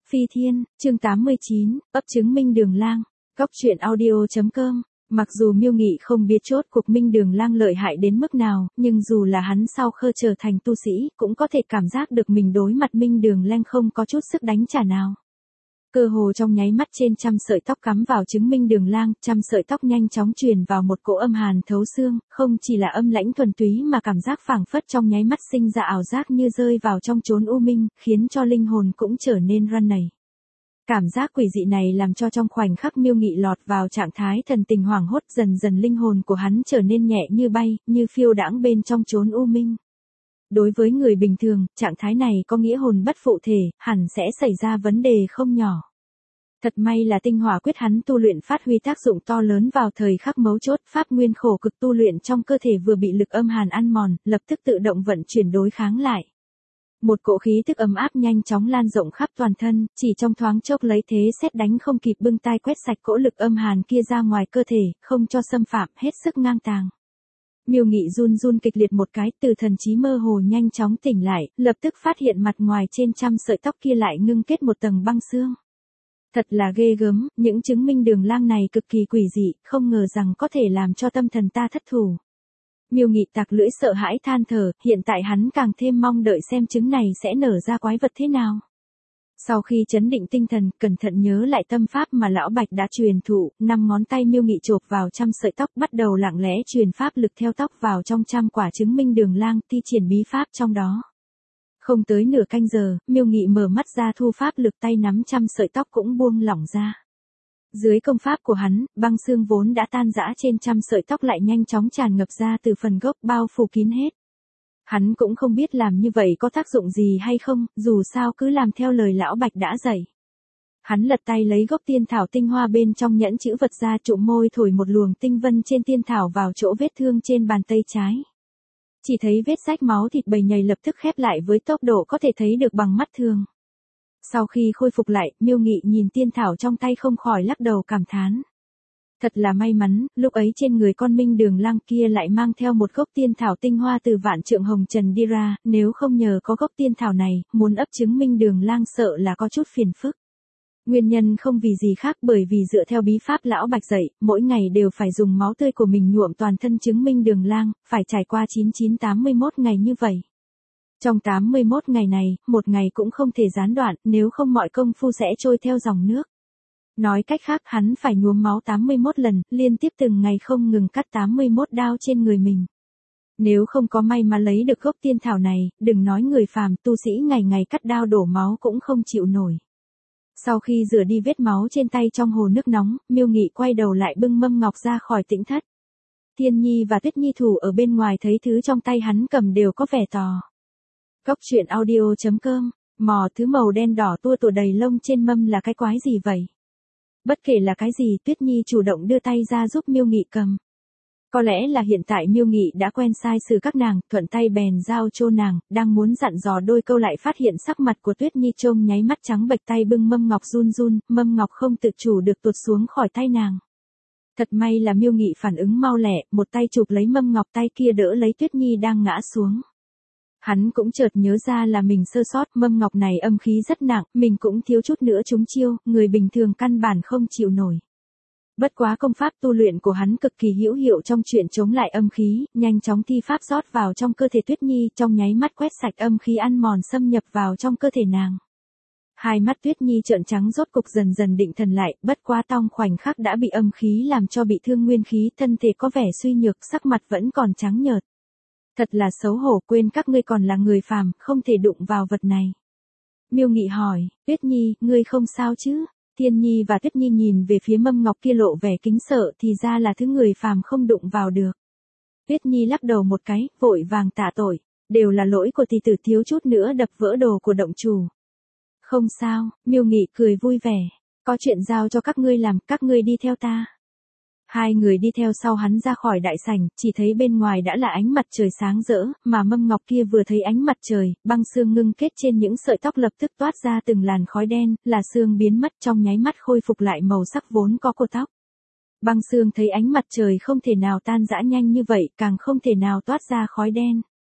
Phi Thiên, chương 89, ấp trứng Minh Đường Lang, góc truyện audio.com. Mặc dù Miêu Nghị không biết chốt cuộc Minh Đường Lang lợi hại đến mức nào, nhưng dù là hắn sau khơ trở thành tu sĩ, cũng có thể cảm giác được mình đối mặt Minh Đường Lang không có chút sức đánh trả nào. Cơ hồ trong nháy mắt trên trăm sợi tóc cắm vào trứng Minh Đường Lang, trăm sợi tóc nhanh chóng truyền vào một cỗ âm hàn thấu xương, không chỉ là âm lãnh thuần túy mà cảm giác phảng phất trong nháy mắt sinh ra ảo giác như rơi vào trong chốn u minh, khiến cho linh hồn cũng trở nên run rẩy. Cảm giác quỷ dị này làm cho trong khoảnh khắc Miêu Nghị lọt vào trạng thái thần tình hoảng hốt, dần dần linh hồn của hắn trở nên nhẹ như bay, như phiêu đãng bên trong chốn u minh. Đối với người bình thường, trạng thái này có nghĩa hồn bất phụ thể, hẳn sẽ xảy ra vấn đề không nhỏ. Thật may là tinh hỏa quyết hắn tu luyện phát huy tác dụng to lớn vào thời khắc mấu chốt, pháp nguyên khổ cực tu luyện trong cơ thể vừa bị lực âm hàn ăn mòn, lập tức tự động vận chuyển đối kháng lại. Một cỗ khí tức ấm áp nhanh chóng lan rộng khắp toàn thân, chỉ trong thoáng chốc lấy thế sét đánh không kịp bưng tay quét sạch cỗ lực âm hàn kia ra ngoài cơ thể, không cho xâm phạm, hết sức ngang tàng. Miêu Nghị run run kịch liệt một cái, từ thần trí mơ hồ nhanh chóng tỉnh lại, lập tức phát hiện mặt ngoài trên trăm sợi tóc kia lại ngưng kết một tầng băng xương. Thật là ghê gớm, những chứng Minh Đường Lang này cực kỳ quỷ dị, không ngờ rằng có thể làm cho tâm thần ta thất thủ. Miêu Nghị tạc lưỡi sợ hãi than thở, hiện tại hắn càng thêm mong đợi xem trứng này sẽ nở ra quái vật thế nào. Sau khi chấn định tinh thần, cẩn thận nhớ lại tâm pháp mà lão Bạch đã truyền thụ, 5 ngón tay Miêu Nghị chộp vào trăm sợi tóc, bắt đầu lặng lẽ truyền pháp lực theo tóc vào trong trăm quả trứng Minh Đường Lang, thi triển bí pháp trong đó. Không tới nửa canh giờ, Miêu Nghị mở mắt ra thu pháp lực, tay nắm trăm sợi tóc cũng buông lỏng ra. Dưới công pháp của hắn, băng xương vốn đã tan rã trên trăm sợi tóc lại nhanh chóng tràn ngập ra từ phần gốc, bao phủ kín hết. Hắn cũng không biết làm như vậy có tác dụng gì hay không, dù sao cứ làm theo lời lão Bạch đã dạy. Hắn lật tay lấy gốc tiên thảo tinh hoa bên trong nhẫn chữ vật ra, trụm môi thổi một luồng tinh vân trên tiên thảo vào chỗ vết thương trên bàn tay trái. Chỉ thấy vết rách máu thịt bầy nhầy lập tức khép lại với tốc độ có thể thấy được bằng mắt thường. Sau khi khôi phục lại, Miêu Nghị nhìn tiên thảo trong tay không khỏi lắc đầu cảm thán. Thật là may mắn, lúc ấy trên người con Minh Đường Lang kia lại mang theo một gốc tiên thảo tinh hoa từ Vạn Trượng Hồng Trần đi ra, nếu không nhờ có gốc tiên thảo này, muốn ấp trứng Minh Đường Lang sợ là có chút phiền phức. Nguyên nhân không vì gì khác bởi vì dựa theo bí pháp lão Bạch dạy, mỗi ngày đều phải dùng máu tươi của mình nhuộm toàn thân trứng Minh Đường Lang, phải trải qua 9981 ngày như vậy. Trong 81 ngày này, một ngày cũng không thể gián đoạn, nếu không mọi công phu sẽ trôi theo dòng nước. Nói cách khác hắn phải nhuốm máu 81 lần, liên tiếp từng ngày không ngừng cắt 81 đao trên người mình. Nếu không có may mà lấy được gốc tiên thảo này, đừng nói người phàm, tu sĩ ngày ngày cắt đao đổ máu cũng không chịu nổi. Sau khi rửa đi vết máu trên tay trong hồ nước nóng, Miêu Nghị quay đầu lại bưng mâm ngọc ra khỏi tĩnh thất. Thiên Nhi và Tuyết Nhi thủ ở bên ngoài thấy thứ trong tay hắn cầm đều có vẻ tò. Góc truyện audio.com, mò thứ màu đen đỏ tua tủa đầy lông trên mâm là cái quái gì vậy? Bất kể là cái gì, Tuyết Nhi chủ động đưa tay ra giúp Miêu Nghị cầm. Có lẽ là hiện tại Miêu Nghị đã quen sai sử các nàng, thuận tay bèn giao cho nàng, đang muốn dặn dò đôi câu lại phát hiện sắc mặt của Tuyết Nhi trông nháy mắt trắng bệch, tay bưng mâm ngọc run run, mâm ngọc không tự chủ được tuột xuống khỏi tay nàng. Thật may là Miêu Nghị phản ứng mau lẹ, một tay chụp lấy mâm ngọc, tay kia đỡ lấy Tuyết Nhi đang ngã xuống. Hắn cũng chợt nhớ ra là mình sơ sót, mâm ngọc này âm khí rất nặng, mình cũng thiếu chút nữa trúng chiêu, người bình thường căn bản không chịu nổi. Bất quá công pháp tu luyện của hắn cực kỳ hữu hiệu trong chuyện chống lại âm khí, nhanh chóng thi pháp rót vào trong cơ thể Tuyết Nhi, trong nháy mắt quét sạch âm khí ăn mòn xâm nhập vào trong cơ thể nàng. Hai mắt Tuyết Nhi trợn trắng rốt cục dần dần định thần lại, bất quá trong khoảnh khắc đã bị âm khí làm cho bị thương nguyên khí, thân thể có vẻ suy nhược, sắc mặt vẫn còn trắng nhợt. Thật là xấu hổ, quên các ngươi còn là người phàm, không thể đụng vào vật này. Miêu Nghị hỏi, Tuyết Nhi, ngươi không sao chứ? Thiên Nhi và Tuyết Nhi nhìn về phía mâm ngọc kia lộ vẻ kính sợ, thì ra là thứ người phàm không đụng vào được. Tuyết Nhi lắc đầu một cái, vội vàng tạ tội, đều là lỗi của tỷ tử, thiếu chút nữa đập vỡ đồ của động chủ. Không sao, Miêu Nghị cười vui vẻ, có chuyện giao cho các ngươi làm, các ngươi đi theo ta. Hai người đi theo sau hắn ra khỏi đại sảnh, chỉ thấy bên ngoài đã là ánh mặt trời sáng rỡ, mà mâm ngọc kia vừa thấy ánh mặt trời, băng xương ngưng kết trên những sợi tóc lập tức toát ra từng làn khói đen, là xương biến mất, trong nháy mắt khôi phục lại màu sắc vốn có của tóc. Băng xương thấy ánh mặt trời không thể nào tan rã nhanh như vậy, càng không thể nào toát ra khói đen.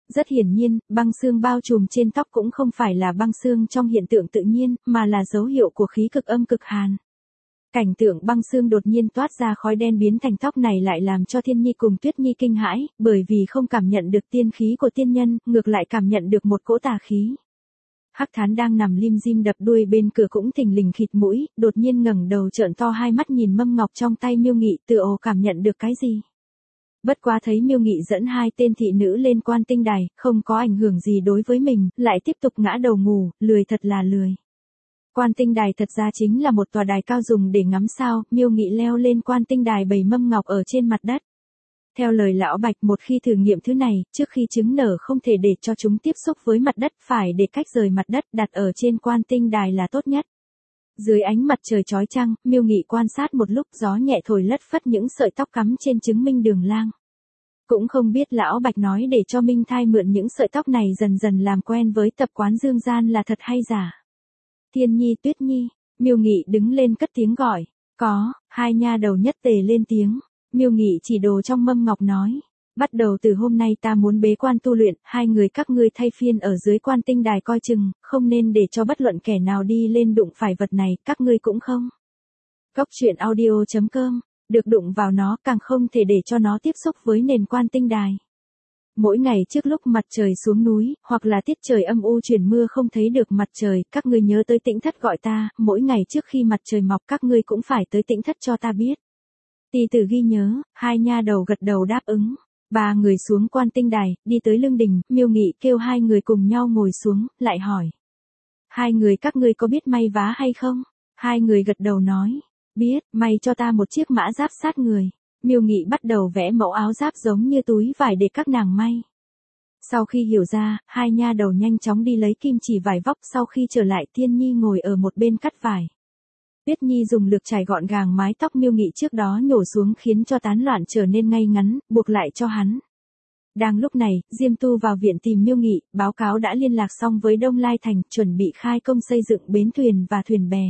Rất hiển nhiên, băng xương bao trùm trên tóc cũng không phải là băng xương trong hiện tượng tự nhiên, mà là dấu hiệu của khí cực âm cực hàn. Cảnh tượng băng xương đột nhiên toát ra khói đen biến thành tóc này lại làm cho Thiên Nhi cùng Tuyết Nhi kinh hãi, bởi vì không cảm nhận được tiên khí của tiên nhân, ngược lại cảm nhận được một cỗ tà khí. Hắc Thán đang nằm lim dim đập đuôi bên cửa cũng thình lình khịt mũi, đột nhiên ngẩng đầu trợn to hai mắt nhìn mâm ngọc trong tay Miêu Nghị, tựa hồ cảm nhận được cái gì. Bất quá thấy Miêu Nghị dẫn hai tên thị nữ lên Quan Tinh Đài, không có ảnh hưởng gì đối với mình, lại tiếp tục ngã đầu ngủ, lười thật là lười. Quan Tinh Đài thật ra chính là một tòa đài cao dùng để ngắm sao, Miêu Nghị leo lên Quan Tinh Đài bày mâm ngọc ở trên mặt đất. Theo lời lão Bạch, một khi thử nghiệm thứ này, trước khi trứng nở không thể để cho chúng tiếp xúc với mặt đất, phải để cách rời mặt đất, đặt ở trên Quan Tinh Đài là tốt nhất. Dưới ánh mặt trời chói chang, Miêu Nghị quan sát một lúc, gió nhẹ thổi lất phất những sợi tóc cắm trên trứng Minh Đường Lang. Cũng không biết lão Bạch nói để cho Minh Thai mượn những sợi tóc này dần dần làm quen với tập quán dương gian là thật hay giả. Thiên Nhi, Tuyết Nhi, Miêu Nghị đứng lên cất tiếng gọi. Có, hai nha đầu nhất tề lên tiếng. Miêu Nghị chỉ đồ trong mâm ngọc nói. Bắt đầu từ hôm nay ta muốn bế quan tu luyện, hai người các ngươi thay phiên ở dưới Quan Tinh Đài coi chừng, không nên để cho bất luận kẻ nào đi lên đụng phải vật này, các ngươi cũng không. Cốc truyện audio.com, được đụng vào nó càng không thể để cho nó tiếp xúc với nền Quan Tinh Đài. Mỗi ngày trước lúc mặt trời xuống núi, hoặc là tiết trời âm u chuyển mưa không thấy được mặt trời, các ngươi nhớ tới Tĩnh Thất gọi ta, mỗi ngày trước khi mặt trời mọc các ngươi cũng phải tới Tĩnh Thất cho ta biết. Tỳ tử ghi nhớ, hai nha đầu gật đầu đáp ứng. Ba người xuống Quan Tinh Đài, đi tới lưng đình, Miêu Nghị kêu hai người cùng nhau ngồi xuống, lại hỏi. Hai người các ngươi có biết may vá hay không? Hai người gật đầu nói. Biết, may cho ta một chiếc mã giáp sát người. Miêu Nghị bắt đầu vẽ mẫu áo giáp giống như túi vải để các nàng may. Sau khi hiểu ra, hai nha đầu nhanh chóng đi lấy kim chỉ vải vóc, sau khi trở lại Thiên Nhi ngồi ở một bên cắt vải. Tuyết Nhi dùng lược chải gọn gàng mái tóc Miêu Nghị trước đó nhổ xuống khiến cho tán loạn trở nên ngay ngắn, buộc lại cho hắn. Đang lúc này, Diêm Tu vào viện tìm Miêu Nghị, báo cáo đã liên lạc xong với Đông Lai Thành, chuẩn bị khai công xây dựng bến thuyền và thuyền bè.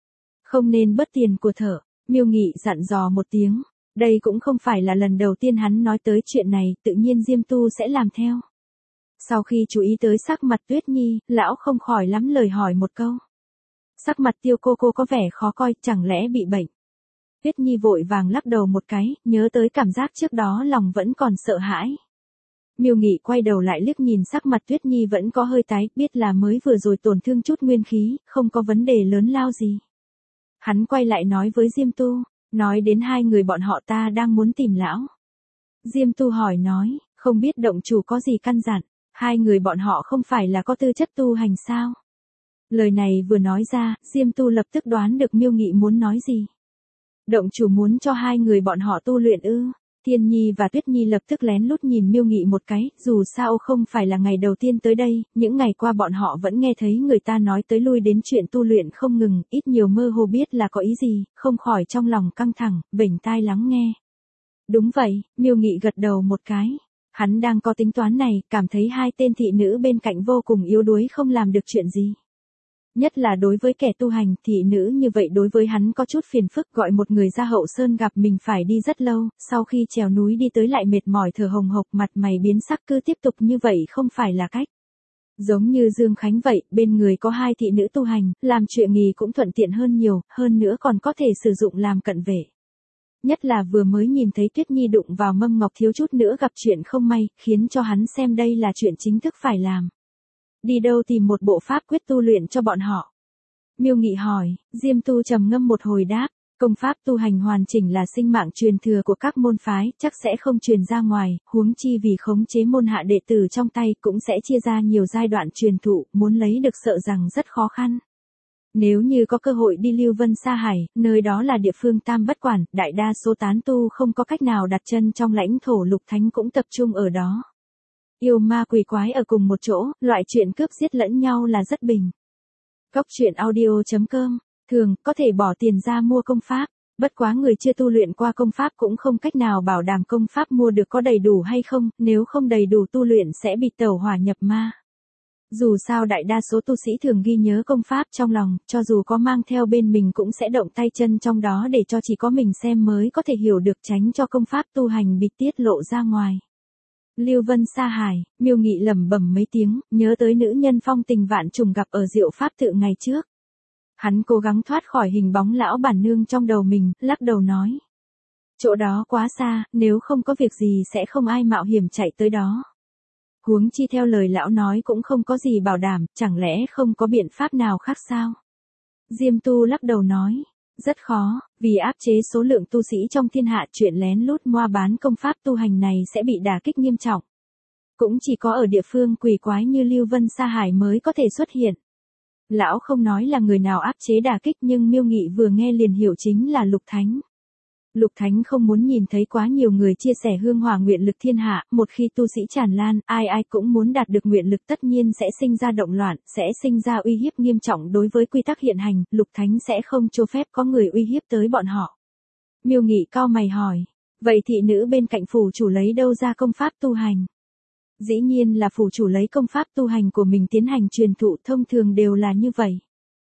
Không nên bớt tiền của thợ, Miêu Nghị dặn dò một tiếng. Đây cũng không phải là lần đầu tiên hắn nói tới chuyện này, tự nhiên Diêm Tu sẽ làm theo. Sau khi chú ý tới sắc mặt Tuyết Nhi, lão không khỏi lắm lời hỏi một câu. Sắc mặt Tiêu cô có vẻ khó coi, chẳng lẽ bị bệnh? Tuyết Nhi vội vàng lắc đầu một cái, nhớ tới cảm giác trước đó lòng vẫn còn sợ hãi. Miêu Nghị quay đầu lại liếc nhìn sắc mặt Tuyết Nhi vẫn có hơi tái, biết là mới vừa rồi tổn thương chút nguyên khí, không có vấn đề lớn lao gì. Hắn quay lại nói với Diêm Tu, nói đến hai người bọn họ ta đang muốn tìm lão. Diêm Tu hỏi nói, không biết động chủ có gì căn dặn, hai người bọn họ không phải là có tư chất tu hành sao? Lời này vừa nói ra, Diêm Tu lập tức đoán được Miêu Nghị muốn nói gì. Động chủ muốn cho hai người bọn họ tu luyện ư? Thiên Nhi và Tuyết Nhi lập tức lén lút nhìn Miêu Nghị một cái, dù sao không phải là ngày đầu tiên tới đây, những ngày qua bọn họ vẫn nghe thấy người ta nói tới lui đến chuyện tu luyện không ngừng, ít nhiều mơ hồ biết là có ý gì, không khỏi trong lòng căng thẳng, vểnh tai lắng nghe. Đúng vậy, Miêu Nghị gật đầu một cái. Hắn đang có tính toán này, cảm thấy hai tên thị nữ bên cạnh vô cùng yếu đuối không làm được chuyện gì. Nhất là đối với kẻ tu hành, thị nữ như vậy đối với hắn có chút phiền phức, gọi một người ra hậu sơn gặp mình phải đi rất lâu, sau khi trèo núi đi tới lại mệt mỏi thở hồng hộc, mặt mày biến sắc, cứ tiếp tục như vậy không phải là cách. Giống như Dương Khánh vậy, bên người có hai thị nữ tu hành, làm chuyện nghỉ cũng thuận tiện hơn nhiều, hơn nữa còn có thể sử dụng làm cận vệ. Nhất là vừa mới nhìn thấy Tuyết Nhi đụng vào mâm ngọc thiếu chút nữa gặp chuyện không may, khiến cho hắn xem đây là chuyện chính thức phải làm. Đi đâu tìm một bộ pháp quyết tu luyện cho bọn họ? Miêu Nghị hỏi, Diêm Tu trầm ngâm một hồi đáp, công pháp tu hành hoàn chỉnh là sinh mạng truyền thừa của các môn phái, chắc sẽ không truyền ra ngoài, huống chi vì khống chế môn hạ đệ tử trong tay cũng sẽ chia ra nhiều giai đoạn truyền thụ, muốn lấy được sợ rằng rất khó khăn. Nếu như có cơ hội đi Lưu Vân Sa Hải, nơi đó là địa phương tam bất quản, đại đa số tán tu không có cách nào đặt chân trong lãnh thổ Lục Thánh cũng tập trung ở đó. Yêu ma quỷ quái ở cùng một chỗ, loại chuyện cướp giết lẫn nhau là rất bình. Cốc truyện audio.com, thường, có thể bỏ tiền ra mua công pháp, bất quá người chưa tu luyện qua công pháp cũng không cách nào bảo đảm công pháp mua được có đầy đủ hay không, nếu không đầy đủ tu luyện sẽ bị tẩu hỏa nhập ma. Dù sao đại đa số tu sĩ thường ghi nhớ công pháp trong lòng, cho dù có mang theo bên mình cũng sẽ động tay chân trong đó để cho chỉ có mình xem mới có thể hiểu được, tránh cho công pháp tu hành bị tiết lộ ra ngoài. Lưu Vân Sa Hải, Miêu Nghị lẩm bẩm mấy tiếng, nhớ tới nữ nhân phong tình vạn trùng gặp ở Diệu Pháp tự ngày trước. Hắn cố gắng thoát khỏi hình bóng lão bản nương trong đầu mình, lắc đầu nói. Chỗ đó quá xa, nếu không có việc gì sẽ không ai mạo hiểm chạy tới đó. Huống chi theo lời lão nói cũng không có gì bảo đảm, chẳng lẽ không có biện pháp nào khác sao? Diêm Tu lắc đầu nói. Rất khó, vì áp chế số lượng tu sĩ trong thiên hạ, chuyện lén lút mua bán công pháp tu hành này sẽ bị đả kích nghiêm trọng. Cũng chỉ có ở địa phương quỷ quái như Lưu Vân Sa Hải mới có thể xuất hiện. Lão không nói là người nào áp chế đả kích nhưng Miêu Nghị vừa nghe liền hiểu chính là Lục Thánh. Lục Thánh không muốn nhìn thấy quá nhiều người chia sẻ hương hỏa nguyện lực thiên hạ, một khi tu sĩ tràn lan, ai ai cũng muốn đạt được nguyện lực tất nhiên sẽ sinh ra động loạn, sẽ sinh ra uy hiếp nghiêm trọng đối với quy tắc hiện hành, Lục Thánh sẽ không cho phép có người uy hiếp tới bọn họ. Miêu Nghị cau mày hỏi, vậy thị nữ bên cạnh phủ chủ lấy đâu ra công pháp tu hành? Dĩ nhiên là phủ chủ lấy công pháp tu hành của mình tiến hành truyền thụ, thông thường đều là như vậy.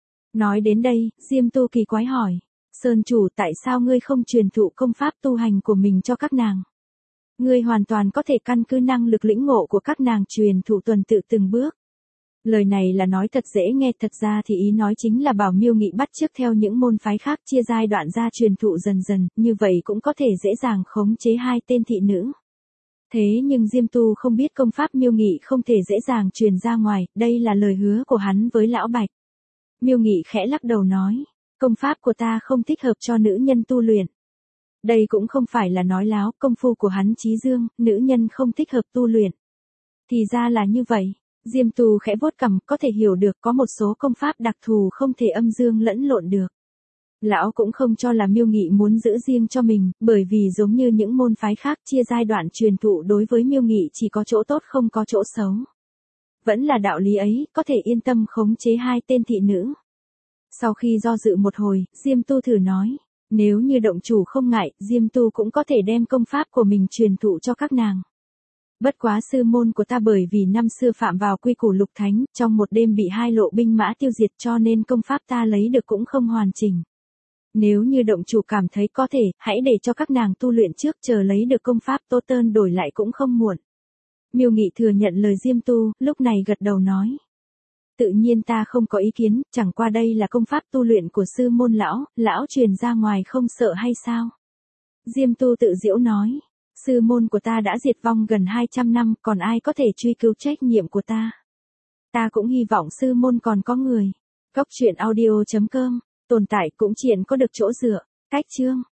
Nói đến đây, Diêm Tu kỳ quái hỏi. Sơn chủ, tại sao ngươi không truyền thụ công pháp tu hành của mình cho các nàng? Ngươi hoàn toàn có thể căn cứ năng lực lĩnh ngộ của các nàng truyền thụ tuần tự từng bước. Lời này là nói thật dễ nghe, thật ra thì ý nói chính là bảo Miêu Nghị bắt chước theo những môn phái khác chia giai đoạn ra truyền thụ dần dần, như vậy cũng có thể dễ dàng khống chế hai tên thị nữ. Thế nhưng Diêm Tu không biết công pháp Miêu Nghị không thể dễ dàng truyền ra ngoài, đây là lời hứa của hắn với Lão Bạch. Miêu Nghị khẽ lắc đầu nói. Công pháp của ta không thích hợp cho nữ nhân tu luyện. Đây cũng không phải là nói láo, công phu của hắn chí dương, nữ nhân không thích hợp tu luyện. Thì ra là như vậy, Diêm Tu khẽ vuốt cằm, có thể hiểu được có một số công pháp đặc thù không thể âm dương lẫn lộn được. Lão cũng không cho là Miêu Nghị muốn giữ riêng cho mình, bởi vì giống như những môn phái khác chia giai đoạn truyền thụ đối với Miêu Nghị chỉ có chỗ tốt không có chỗ xấu. Vẫn là đạo lý ấy, có thể yên tâm khống chế hai tên thị nữ. Sau khi do dự một hồi, Diêm Tu thử nói, nếu như động chủ không ngại, Diêm Tu cũng có thể đem công pháp của mình truyền thụ cho các nàng. Bất quá sư môn của ta bởi vì năm xưa phạm vào quy củ Lục Thánh, trong một đêm bị hai lộ binh mã tiêu diệt cho nên công pháp ta lấy được cũng không hoàn chỉnh. Nếu như động chủ cảm thấy có thể, hãy để cho các nàng tu luyện trước, chờ lấy được công pháp Tô Tơn đổi lại cũng không muộn. Miêu Nghị thừa nhận lời Diêm Tu, lúc này gật đầu nói. Tự nhiên ta không có ý kiến, chẳng qua đây là công pháp tu luyện của sư môn lão truyền ra ngoài không sợ hay sao? Diêm Tu tự giễu nói, sư môn của ta đã diệt vong gần 200 năm, còn ai có thể truy cứu trách nhiệm của ta? Ta cũng hy vọng sư môn còn có người. Cốc truyện audio.com, tồn tại cũng chuyện có được chỗ dựa. Cách chương.